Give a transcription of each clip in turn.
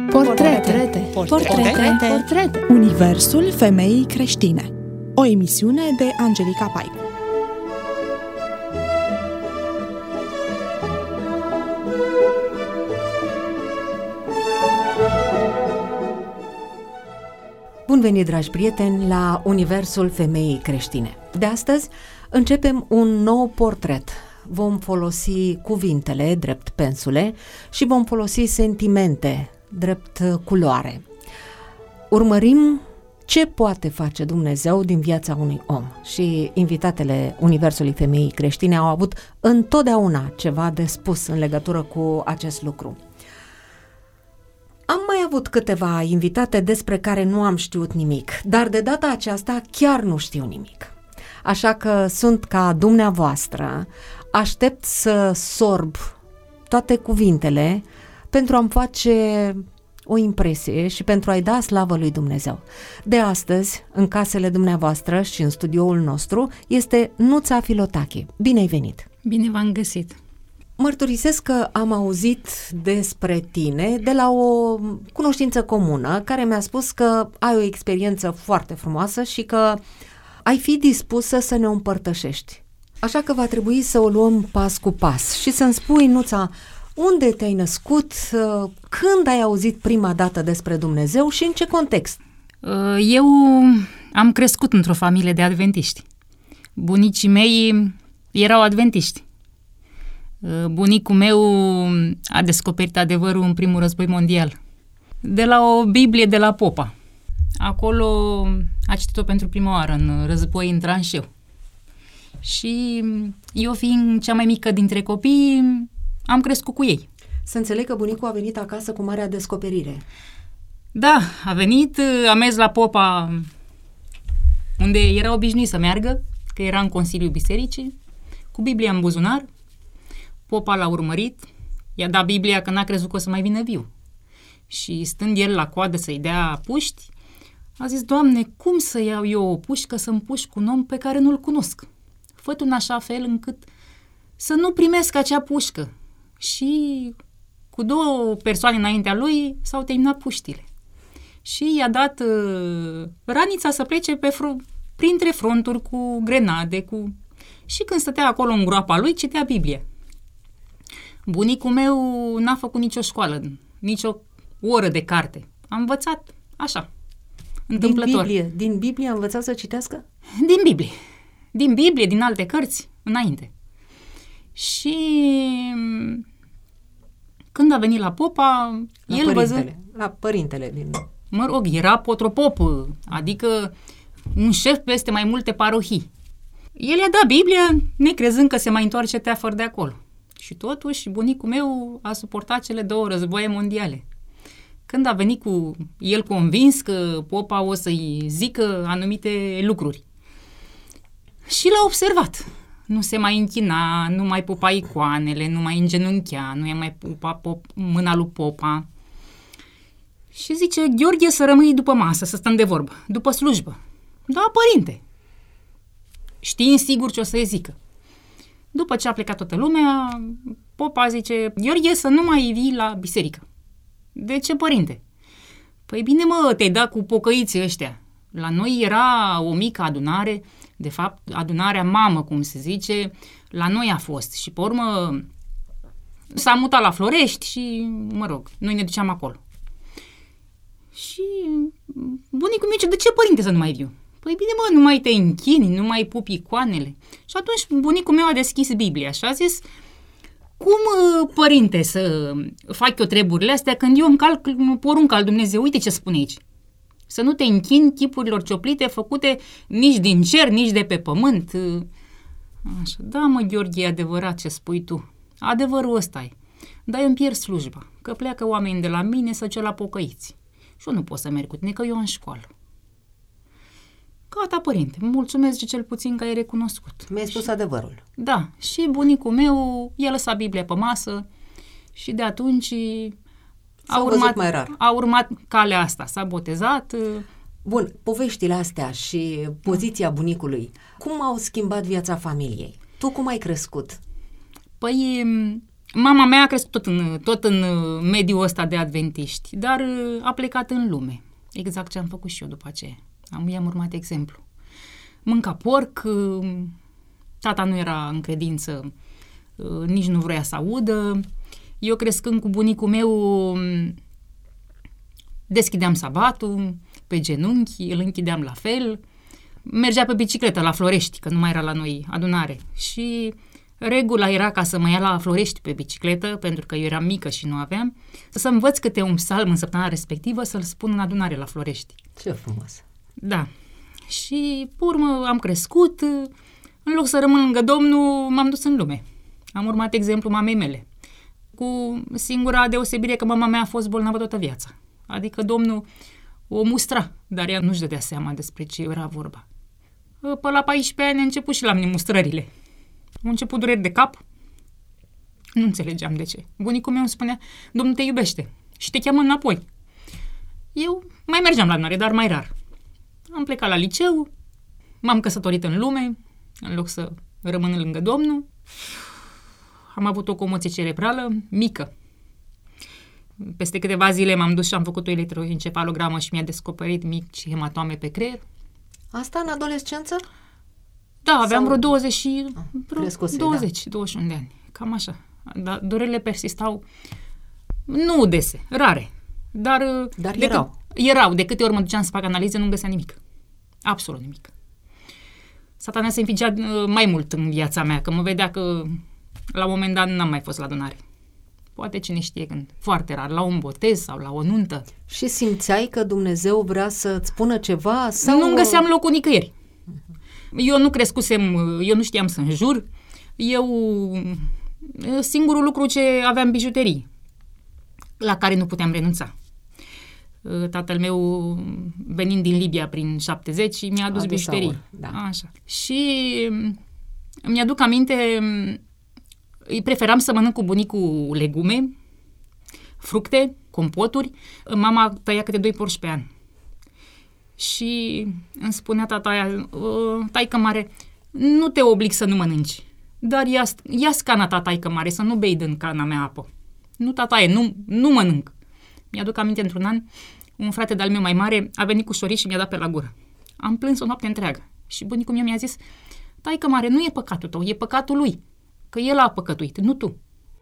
Portrete. Universul femeii creștine. O emisiune de Angelica Paicu. Bun venit, dragi prieteni, la Universul femeii creștine. De astăzi începem un nou portret. Vom folosi cuvintele drept pensule și vom folosi sentimente drept culoare. Urmărim ce poate face Dumnezeu din viața unui om și invitatele Universului femeii creștine au avut întotdeauna ceva de spus în legătură cu acest lucru. Am mai avut câteva invitate despre care nu am știut nimic, dar de data aceasta chiar nu știu nimic. Așa că sunt ca dumneavoastră, aștept să sorb toate cuvintele pentru a-mi face o impresie și pentru a-i da slavă lui Dumnezeu. De astăzi, în casele dumneavoastră și în studioul nostru, este Nuța Filotache. Bine ai venit! Bine v-am găsit! Mărturisesc că am auzit despre tine de la o cunoștință comună care mi-a spus că ai o experiență foarte frumoasă și că ai fi dispusă să ne o împărtășești. Așa că va trebui să o luăm pas cu pas și să-mi spui, Nuța, unde te-ai născut, când ai auzit prima dată despre Dumnezeu și în ce context? Eu am crescut într-o familie de adventiști. Bunicii mei erau adventiști. Bunicul meu a descoperit adevărul în primul război mondial. De la o Biblie de la Popa. Acolo a citit-o pentru prima oară în război în tranșeu. Și eu, fiind cea mai mică dintre copii, am crescut cu ei. Să înțeleg că bunicul a venit acasă cu marea descoperire. Da, a venit, a mers la Popa, unde era obișnuit să meargă, că era în Consiliul Bisericii, cu Biblia în buzunar. Popa l-a urmărit, i-a dat Biblia că n-a crezut că o să mai vină viu. Și stând el la coadă să-i dea puști, a zis, Doamne, cum să iau eu o pușcă să împușc un om pe care nu-l cunosc? Fă-tu în așa fel încât să nu primesc acea pușcă. Și cu două persoane înaintea lui s-au terminat puștile. Și i-a dat ranița să plece printre fronturi cu grenade. Și când stătea acolo în groapa lui, citea Biblia. Bunicul meu n-a făcut nicio școală, nicio oră de carte. A învățat așa, întâmplător. Din Biblie a învățat să citească? Din Biblie, din alte cărți, înainte. Și când a venit la Popa, la părintele din... Mă rog, era potropop, adică un șef peste mai multe parohii. El i-a dat Biblia, necrezând că se mai întoarce teafăr de acolo. Și totuși, bunicul meu a suportat cele două războaie mondiale. Când a venit cu el convins că Popa o să-i zică anumite lucruri. Și l-a observat. Nu se mai închina, nu mai pupa icoanele, nu mai îngenunchea, nu i-a mai pupa mâna lui Popa. Și zice, Gheorghe, să rămâi după masă, să stăm de vorbă, după slujbă. Da, părinte. Știind sigur ce o să-i zică. După ce a plecat toată lumea, Popa zice, Gheorghe, să nu mai vii la biserică. De ce, părinte? Păi bine, mă, te-ai dat cu pocăiții ăștia. La noi era o mică adunare, de fapt, adunarea mamă, cum se zice, la noi a fost. Și pe urmă s-a mutat la Florești și, mă rog, noi ne duceam acolo. Și bunicul meu zice, de ce, părinte, să nu mai viu? Păi bine, mă, nu mai te închini, nu mai pupi icoanele. Și atunci bunicul meu a deschis Biblia și a zis, cum, părinte, să fac eu treburile astea când eu încalc porunca al Dumnezeu? Uite ce spune aici. Să nu te închini chipurilor cioplite făcute nici din cer, nici de pe pământ. Așa, da, mă, Gheorghe, e adevărat ce spui tu. Adevărul ăsta e. Dar eu îmi pierd slujba, că pleacă oameni de la mine să duce la pocăiți. Și eu nu pot să merg cu tine, că eu am școală. Gata, părinte, mulțumesc și cel puțin că ai recunoscut. Mi-ai spus adevărul. Da, și bunicul meu i-a lăsat Biblia pe masă și de atunci a urmat calea asta, s-a botezat. Bun, poveștile astea și poziția bunicului, cum au schimbat viața familiei? Tu cum ai crescut? Păi, Mama mea a crescut tot în mediul ăsta de adventiști, dar a plecat în lume. Exact ce am făcut și eu după aceea. I-am urmat exemplu. Mânca porc, tata nu era în credință, nici nu vrea să audă. Eu crescând cu bunicul meu, deschideam sabatul pe genunchi, îl închideam la fel. Mergea pe bicicletă la Florești, că nu mai era la noi adunare. Și regula era ca să mă ia la Florești pe bicicletă, pentru că eu eram mică și nu aveam, să învăț câte un psalm în săptămâna respectivă să-l spun în adunare la Florești. Ce frumos! Da. Și, pe urmă, am crescut. În loc să rămân lângă Domnul, m-am dus în lume. Am urmat exemplul mamei mele. Cu singura deosebire că mama mea a fost bolnavă toată viața. Adică Domnul o mustra, dar ea nu-și dădea seama despre ce era vorba. Pe la 14 ani a început și la mine mustrările. Au început dureri de cap. Nu înțelegeam de ce. Bunicul meu îmi spunea, Domnul te iubește și te cheamă înapoi. Eu mai mergeam la adunare, dar mai rar. Am plecat la liceu, m-am căsătorit în lume, în loc să rămân lângă Domnul. Am avut o comoție cerebrală mică. Peste câteva zile m-am dus și am făcut o electroencefalogramă și mi-a descoperit mici hematome pe creier. Asta în adolescență? Da, aveam vreo 21 de ani. Cam așa. Dar durerile persistau, nu dese, rare. Dar erau. Erau. De câte ori mă duceam să fac analize, nu găseam nimic. Absolut nimic. Satana se înfigea mai mult în viața mea, că mă vedea că la un moment dat n-am mai fost la adunare. Poate cine știe când. Foarte rar, la un botez sau la o nuntă. Și simțeai că Dumnezeu vrea să-ți spună ceva? Sau... Nu găseam locul nicăieri. Eu nu crescusem, eu nu știam să înjur. Singurul lucru ce aveam bijuterii, la care nu puteam renunța. Tatăl meu, venind din Libia prin 70, mi-a adus bijuterii. Da. Așa. Și mi-aduc aminte, preferam să mănânc cu bunicul legume, fructe, compoturi. Mama tăia câte 2 porci pe an. Și îmi spunea tataia, taică mare, nu te oblig să nu mănânci, dar ia scana ta, taică mare, să nu bei din cana mea apă. Nu, tataie, nu mănânc. Mi-aduc aminte, într-un an, un frate de-al meu mai mare a venit cu șorici și mi-a dat pe la gură. Am plâns o noapte întreagă. Și bunicul meu mi-a zis, taică mare, nu e păcatul tău, e păcatul lui, că el a păcătuit, nu tu.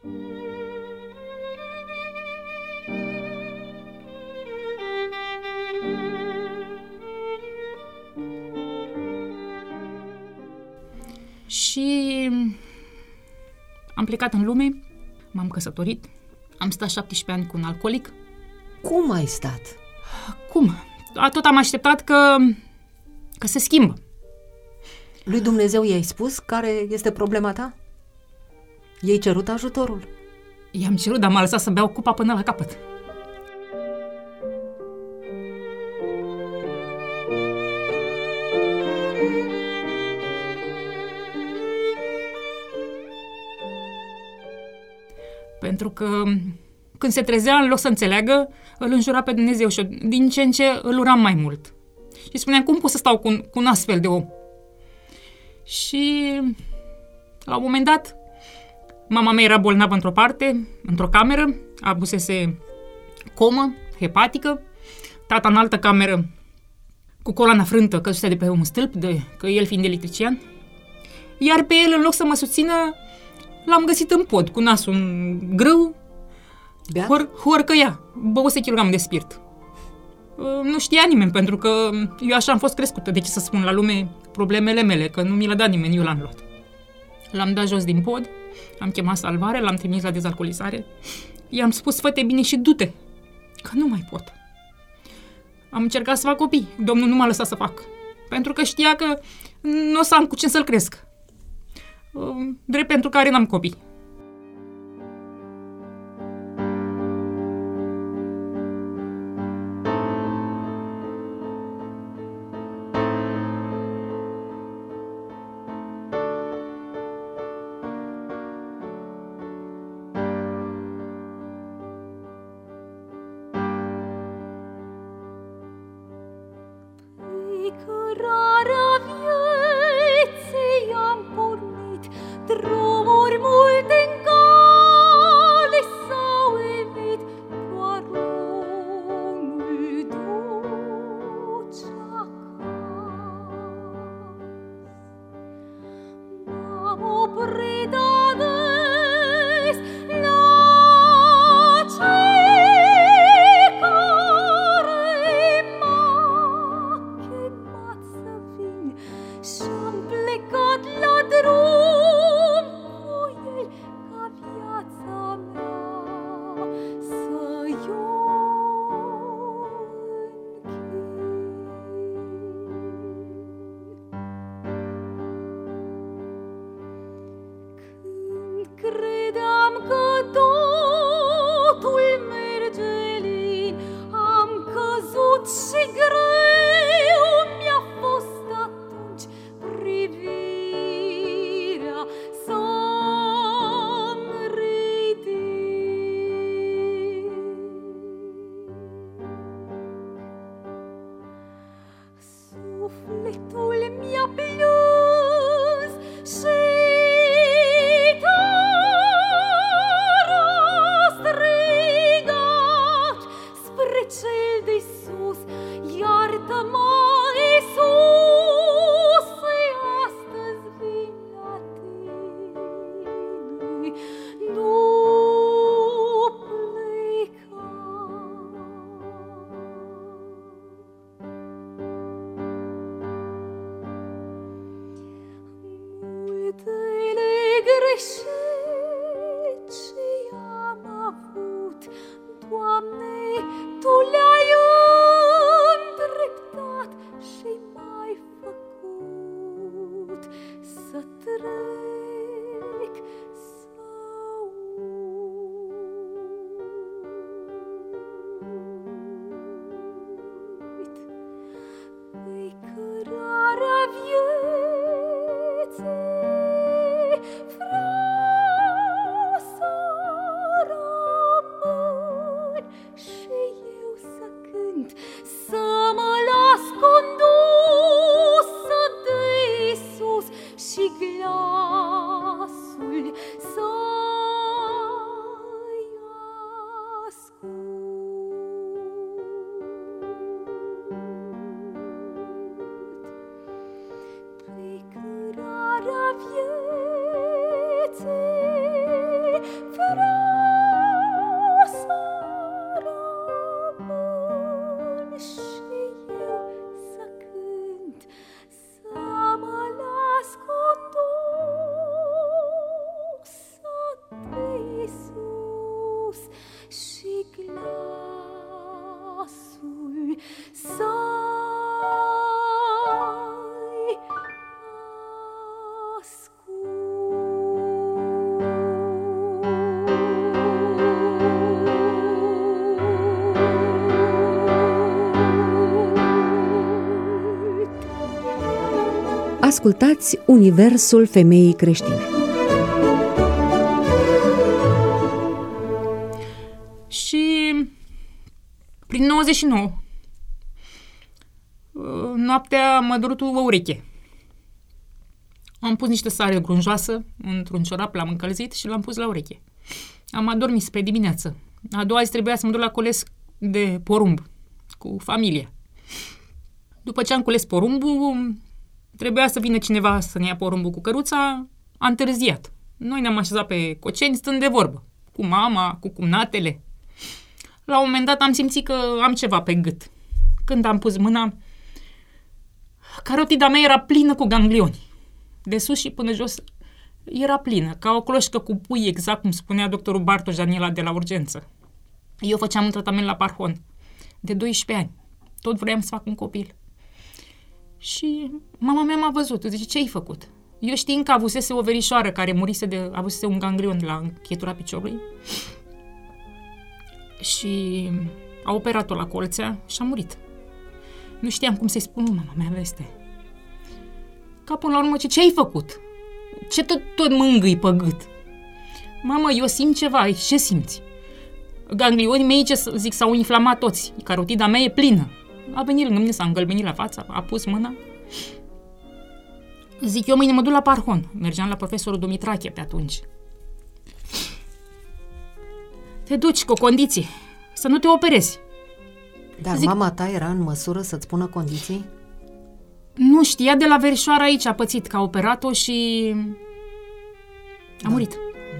Și am plecat în lume, m-am căsătorit, am stat 17 ani cu un alcoolic. Cum ai stat? Cum? Tot am așteptat că se schimbă. Lui Dumnezeu i-ai spus care este problema ta? I-ai cerut ajutorul? I-am cerut, dar m-a lăsat să beau cupa până la capăt. Pentru că când se trezea, în loc să înțeleagă, îl înjura pe Dumnezeu și din ce în ce îl uram mai mult. Și spuneam, cum pot să stau cu un astfel de om? Și la un moment dat, mama mea era bolnavă într-o parte, într-o cameră, avusese comă hepatică, tata în altă cameră cu coloana frântă, căzuse de pe un stâlp, că el fiind electrician. Iar pe el, în loc să mă susțină, l-am găsit în pod, cu nasul grâu, horcăia, băuse kilograme de spirit. Nu știa nimeni, pentru că eu așa am fost crescută, de ce să spun la lume problemele mele, că nu mi le-a dat nimeni, eu l-am luat. L-am dat jos din pod, am chemat salvare, l-am trimis la dezalcoolizare, i-am spus, fă-te bine și du-te, că nu mai pot. Am încercat să fac copii, Domnul nu m-a lăsat să fac, pentru că știa că nu o să am cu ce să-l cresc. Drept pentru care n-am copii. Drumuri multe în Sufletul mi-a plâns și tare a strigat spre cel de sus. Iartă-mă, Iisuse, astăzi vin la tine. Nu pleca. Multele greșeli ce am avut, Doamne, Tu le-ai îndreptat și m-ai făcut să trec sau uit pe cărarea vieții. Vreau să rămân și eu să cânt, să mă las condusă de Iisus și glasul să-i ascult. Pe cărarea vieții vreau să rămân și eu să cânt, să mă las condusă de Iisus și glasul să-i Ascultați Universul Femeii Creștine. Și prin 99, noaptea m-a durut o ureche. Am pus niște sare grunjoasă într-un ciorap, l-am încălzit și l-am pus la ureche. Am adormit spre dimineață. A doua zi trebuia să mă duc la cules de porumb cu familia. După ce am cules porumbul, trebuia să vină cineva să ne ia porumbul cu căruța, a întârziat. Noi ne-am așezat pe coceni stând de vorbă, cu mama, cu cumnatele. La un moment dat am simțit că am ceva pe gât. Când am pus mâna, carotida mea era plină cu ganglioni. De sus și până jos era plină, ca o cloșcă cu pui, exact cum spunea doctorul Bartoș Daniela de la urgență. Eu făceam un tratament la Parhon de 12 ani. Tot vroiam să fac un copil. Și mama mea m-a văzut, zice, ce ai făcut? Eu știind că avusese o verișoară care avusese un ganglion la încheietura piciorului și a operat-o la colțea și a murit. Nu știam cum să-i spun mama mea veste. Ca până la urmă, ce ai făcut? Ce tot mângâi pe gât? Mamă, eu simt ceva. Ce simți? Ganglionii mei, ce zic, s-au inflamat toți. Carotida mea e plină. A venit lângă mine, s-a îngălbenit la față, a pus mâna. Zic, eu mâine mă duc la Parhon. Mergeam la profesorul Dumitrache pe atunci. Te duci cu o condiție, să nu te operezi. Dar zic, mama ta era în măsură să-ți pună condiții? Nu știa, de la verișoară aici a pățit, că a operat-o și a murit.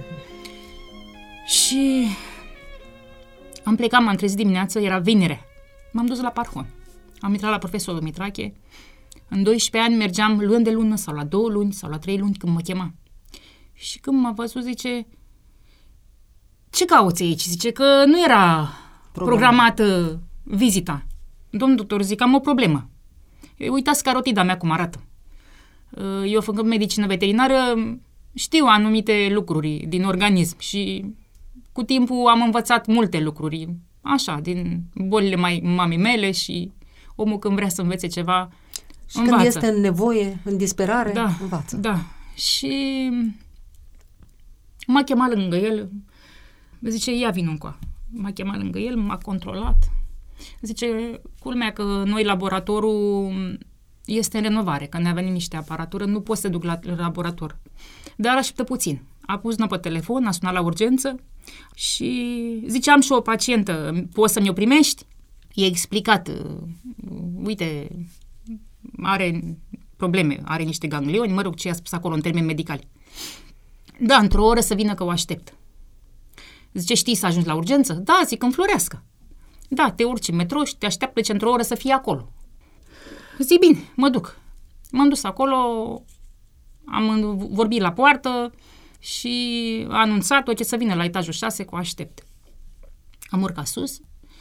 Și am plecat, m-am trezit dimineață, era vinere. M-am dus la Parhon. Am intrat la profesorul Dumitrache. În 12 ani mergeam luni de lună sau la 2 luni sau la 3 luni când mă chema. Și când m-a văzut, zice, ce cauți aici? Zice că nu era programată vizita. Domn doctor, zic, am o problemă. Uitați carotida mea cum arată. Eu, făcând medicină veterinară, știu anumite lucruri din organism și cu timpul am învățat multe lucruri, așa, din bolile mamei mele și omul când vrea să învețe ceva, și învață. Când este în nevoie, în disperare, învață. Da, și m-a chemat lângă el, zice, ia vină încoa. M-a chemat lângă el, m-a controlat. Zice, culmea că noi laboratorul este în renovare, că ne-a venit niște aparatură, nu pot să duc la laborator. Dar așteptă puțin. A pus pe telefon, a sunat la urgență și ziceam și o pacientă, poți să mi-o primești? I-a explicat, uite, are probleme, are niște ganglioni, mă rog, ce i-a spus acolo în termeni medicali. Da, într-o oră să vină că o aștept. Zice, știi să ajungi la urgență? Da, zic, în Floreasca. Da, te urci în metro și te așteaptă într-o oră să fii acolo. Zic, bine, mă duc. M-am dus acolo, am vorbit la poartă și a anunțat-o ce să vină la etajul 6 cu aștept. Am urcat sus.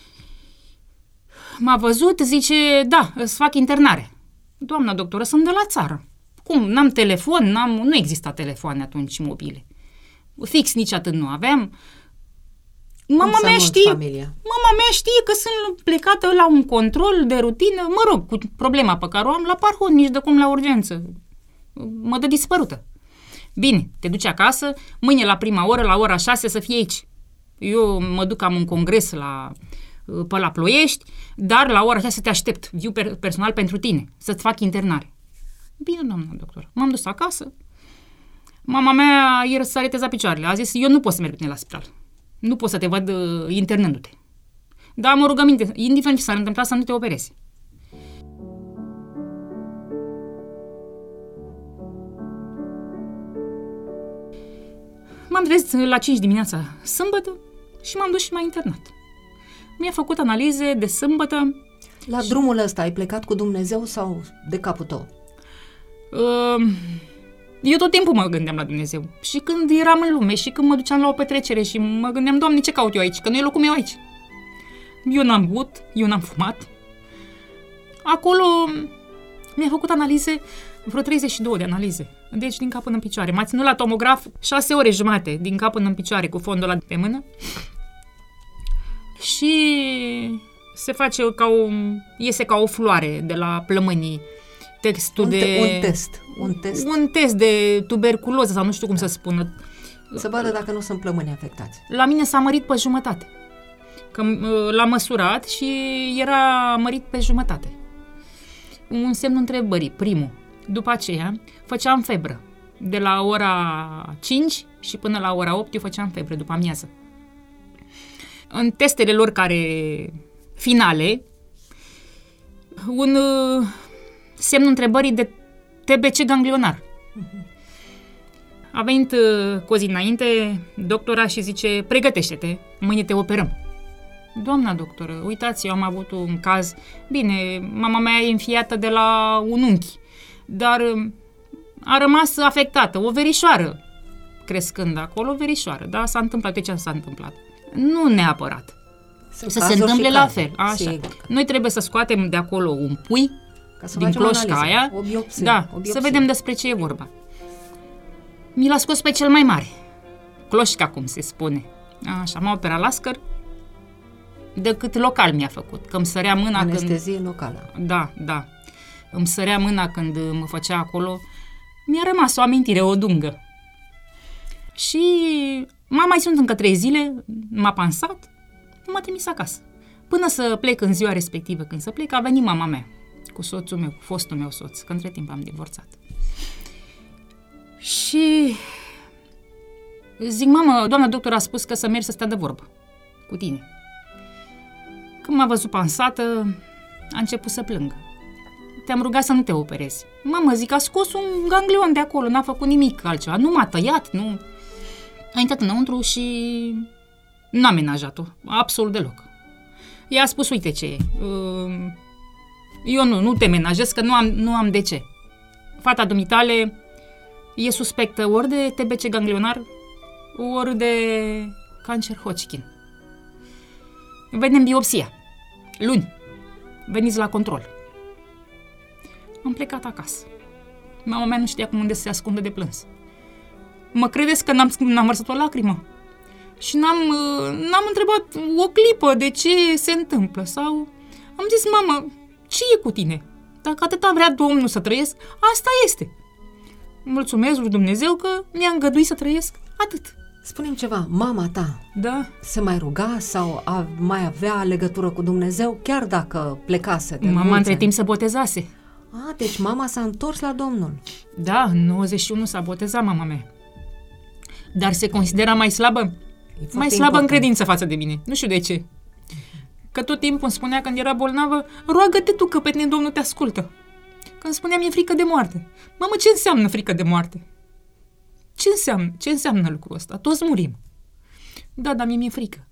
M-a văzut, zice, da, îți fac internare. Doamna doctoră, sunt de la țară. Cum? N-am telefon, nu exista telefoane atunci mobile. Fix nici atât nu aveam. Mama mea știe că sunt plecată la un control de rutină, mă rog, cu problema pe care o am la Parhon, nici de cum la urgență. Mă dă dispărută. Bine, te duci acasă, mâine la prima oră, la ora 6 să fii aici. Eu mă duc, am un congres pe la Ploiești, dar la ora 6 te aștept, viu personal pentru tine, să-ți fac internare. Bine, doamna doctor. M-am dus acasă. Mama mea ieri s-a retezat picioarele. A zis, eu nu pot să merg cu tine la spital. Nu pot să te văd internându-te. Dar am o rugăminte, indiferent ce s-ar întâmpla, să nu te operezi. M-am trezit la 5 dimineața sâmbătă și m-am dus și m-a internat. Mi-a făcut analize de sâmbătă. La drumul ăsta ai plecat cu Dumnezeu sau de capul tău? Eu tot timpul mă gândeam la Dumnezeu. Și când eram în lume și când mă duceam la o petrecere și mă gândeam, Doamne, ce caut eu aici? Că nu e locul meu aici. Eu n-am băut, eu n-am fumat. Acolo mi-a făcut analize, vreo 32 de analize. Deci din cap până în picioare. M-a ținut la tomograf 6 ore jumate din cap până în picioare cu fondul ăla pe mână. Și se face iese ca o floare de la plămânii. Un test de tuberculoză sau nu știu cum să spună. Să vadă dacă nu sunt plămâni afectați. La mine s-a mărit pe jumătate. Că l-am măsurat și era mărit pe jumătate. Un semn întrebării, primul. După aceea făceam febră. De la ora 5 și până la ora 8 eu făceam febră după amiază. În testele lor finale, un semn întrebării de TBC ganglionar. A venit cu o zi înainte doctora și zice, pregătește-te, mâine te operăm. Doamna doctoră, uitați, eu am avut un caz, bine, mama mea e înfiată de la un unchi, dar a rămas afectată, o verișoară, crescând acolo, o verișoară, da, s-a întâmplat, de ce s-a întâmplat? Nu neapărat. Să se întâmple la fel, așa. Sigur. Noi trebuie să scoatem de acolo un pui, din cloșca aia, să vedem despre ce e vorba. Mi l-a scos pe cel mai mare, cloșca, cum se spune. Așa, m-a operat la scăr, decât local mi-a făcut, că îmi sărea mâna anestezie locală. Da. Îmi sărea mâna când mă făcea acolo. Mi-a rămas o amintire, o dungă. Și m-a mai ținut încă 3 zile, m-a pansat, m-a trimis acasă. Până să plec în ziua respectivă, când să plec, a venit mama mea cu soțul meu, cu fostul meu soț, că între timp am divorțat. Și zic, mamă, doamna doctor a spus că să mergi să stea de vorbă cu tine. Când m-a văzut pansată, a început să plângă. Te-am rugat să nu te operezi. Mamă, zic, a scos un ganglion de acolo, n-a făcut nimic altceva, nu m-a tăiat, nu. A intrat înăuntru și n-a amenajat-o, absolut deloc. I-a spus, uite ce e, eu nu te menajez, că nu am de ce. Fata dumitale e suspectă ori de TBC ganglionar, ori de cancer Hodgkin. Vedem biopsia. Luni. Veniți la control. Am plecat acasă. Mama mea nu știa unde să se ascundă de plâns. Mă credeți că n-am vărsat o lacrimă? Și n-am întrebat o clipă de ce se întâmplă. Sau am zis, mamă, ce e cu tine? Dacă atâta vrea Domnul să trăiesc, asta este. Mulțumesc lui Dumnezeu că mi-a îngăduit să trăiesc atât. Spune-mi ceva, mama ta se mai ruga sau mai avea legătură cu Dumnezeu, chiar dacă plecase de mama între timp se botezase. Deci mama s-a întors la Domnul. Da, în 91 s-a botezat mama mea. Dar se considera mai slabă? Mai slabă în credință față de mine. Nu știu de ce. Că tot timpul îmi spunea când era bolnavă, roagă-te tu că pe tine Domnul te ascultă. Când spunea mi-e frică de moarte. Mamă, ce înseamnă frică de moarte? Ce înseamnă lucrul ăsta? Toți murim. Da, dar mie mi-e frică.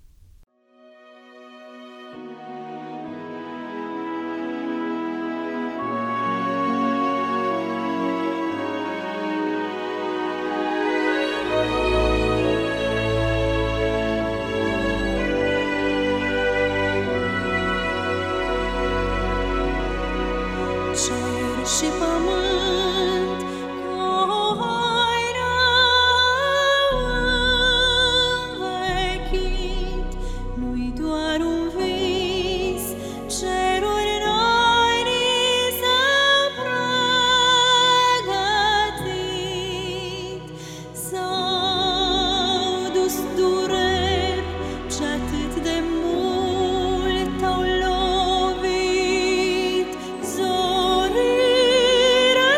Cer și pământ învechit, nu-i doar un vis, ceruri noi ni s-au pregătit. S-au dus dureri ce-atât de mult au lovit, zorire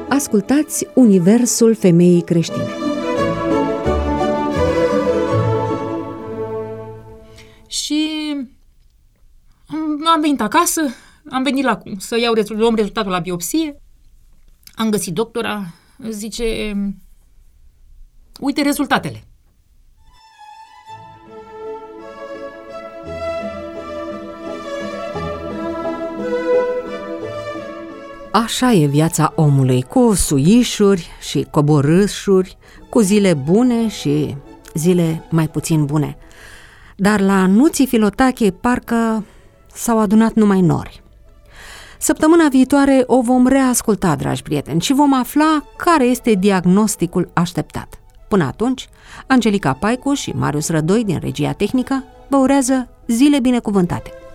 Ascultați Universul Femeii Creștine. Și am venit acasă, am venit să luăm rezultatul la biopsie, am găsit doctora, zice, uite rezultatele. Așa e viața omului, cu suișuri și coborâșuri, cu zile bune și zile mai puțin bune. Dar la Nuții Filotache parcă s-au adunat numai nori. Săptămâna viitoare o vom reasculta, dragi prieteni, și vom afla care este diagnosticul așteptat. Până atunci, Angelica Paicu și Marius Rădoi din Regia Tehnică vă urează zile binecuvântate.